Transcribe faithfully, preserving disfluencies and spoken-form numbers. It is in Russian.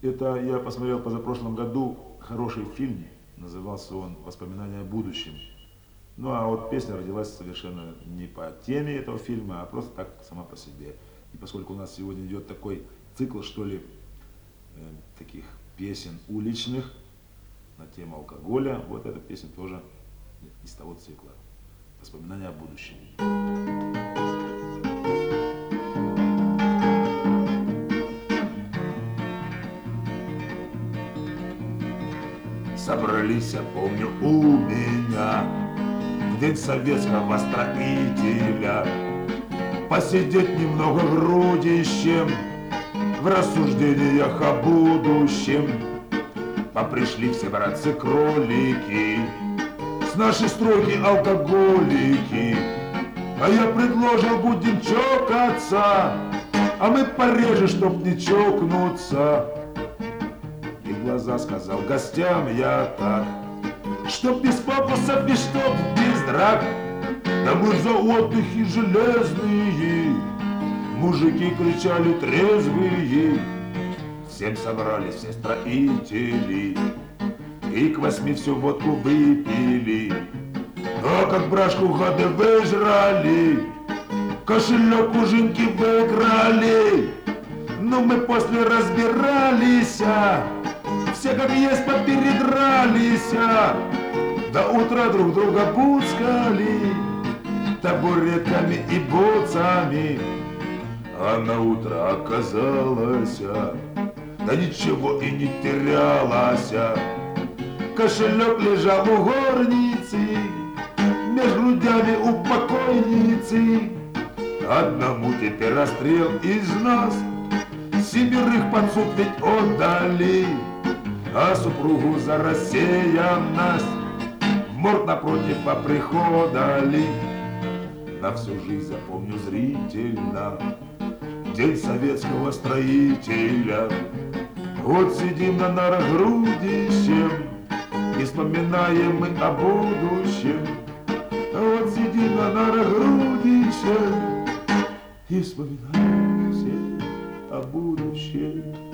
Это я посмотрел позапрошлом году хороший фильм, назывался он «Воспоминания о будущем». Ну а вот песня родилась совершенно не по теме этого фильма, а просто так, сама по себе. И поскольку у нас сегодня идет такой цикл, что ли, э, таких песен уличных на тему алкоголя, вот эта песня тоже из того цикла. «Воспоминания о будущем». Собрались, я помню, у меня в день советского строителя посидеть немного грудищем в рассуждениях о будущем. Попришли все братцы-кролики, с нашей стройки алкоголики, а я предложил, будем чокаться, а мы пореже, чтоб не чокнуться. И в глаза сказал гостям я так, чтоб без пафосов и чтоб без драк. Да мы за отдыхи железные, мужики кричали трезвые. Всем собрались все строители и к восьми всю водку выпили. А как брашку гады выжрали, кошелек у Жинки выкрали. Но мы после разбирались, все как есть попередрались, до утра друг друга буцкали табуретками и бутсами. А на утро оказалось, да ничего и не терялось. Кошелек лежал у горницы, меж грудями у покойницы. Одному теперь расстрел из нас, семерых под суд ведь отдали, а супругу за рассеянность в морг напротив поприходали. На всю жизнь запомню зрительно день советского строителя. Вот сидим на нарах грудищем и вспоминаем мы о будущем. Вот сидим на нарах грудищем и вспоминаем все о будущем.